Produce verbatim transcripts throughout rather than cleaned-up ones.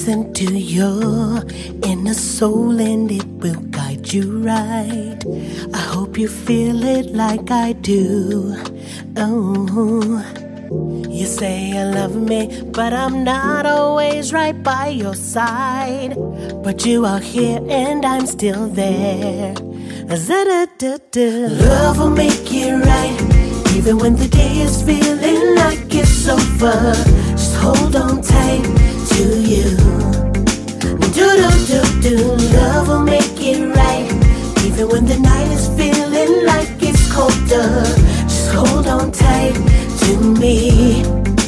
listen to your inner soul and it will guide you right. I hope you feel it like I do. Oh, you say you love me, but I'm not always right by your side. But you are here and I'm still there. Love will make it right, even when the day is feeling like it's over. Just hold on tight to you. Do do do do. Love will make it right, even when the night is feeling like it's colder. Just hold on tight to me.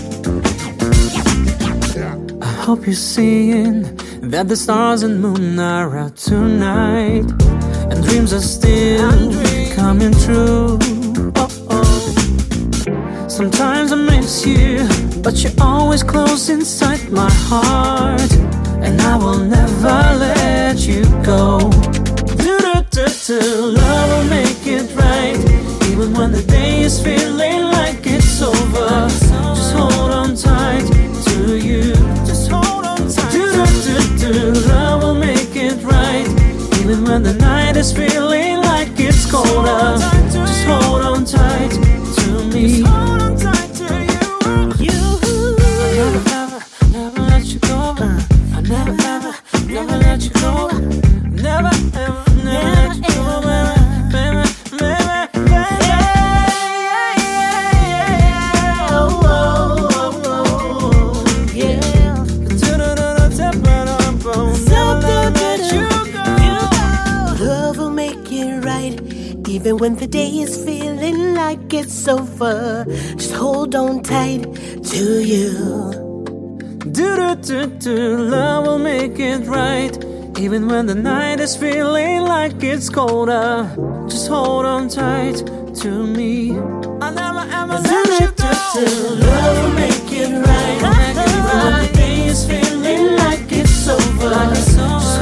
I hope you're seeing that the stars and moon are out tonight, and dreams are still coming true. Oh, oh. Sometimes I miss you, but you're always close inside my heart, and I will never let you go. Do-do-do-do. Love will make it right, even when the day is feeling like it's over. Just hold on tight to you. Just hold on tight. Do-do-do-do. Love will make it right, even when the night is feeling like it's colder. Just hold on tight to me. Just hold on tight to you. You. I never, never, never let you go. I never, ever, never let you go. Never, ever, never let you go, baby, baby, baby, baby. Yeah, yeah, yeah, oh, oh, oh, yeah. Never let you go. Love will make it right, even when the day is feeling like it's over. Just hold on tight to you. Do-do-do-do. Love will make it right, even when the night is feeling like it's colder. Just hold on tight to me. I'll never ever let you go. Love will make it right, even when the day is feeling like it's over. Just